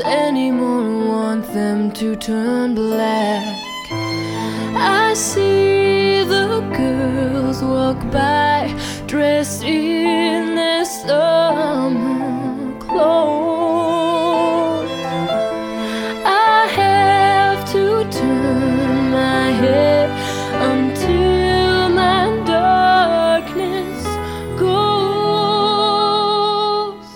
anymore want them to turn black. I see the girls walk by dressed in their summer clothes. I have to turn my head until my darkness goes.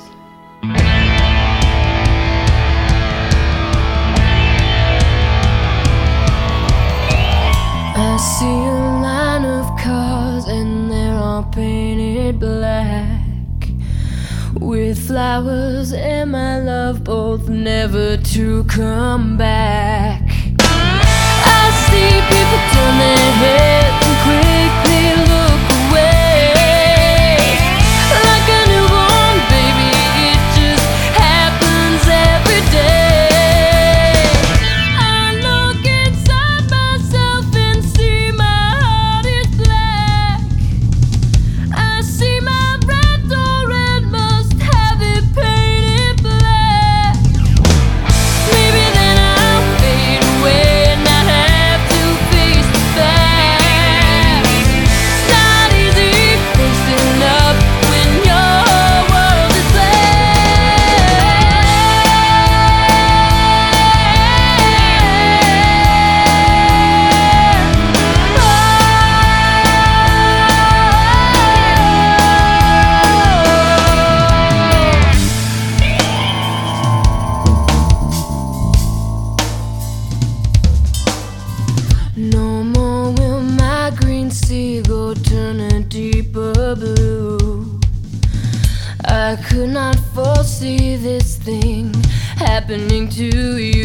I see a line of cars and they're all painted black, with flowers and my love both never to come back. I see people turn their heads and quickly look away, like a newborn baby, it just happens every day. I look inside myself and see my heart is black. I see my red door and must have it painted black. Maybe then I'll fade away and not have to face the facts. It's not easy facing up when your world is no more will my green seagull turn a deeper blue. I could not foresee this thing happening to you.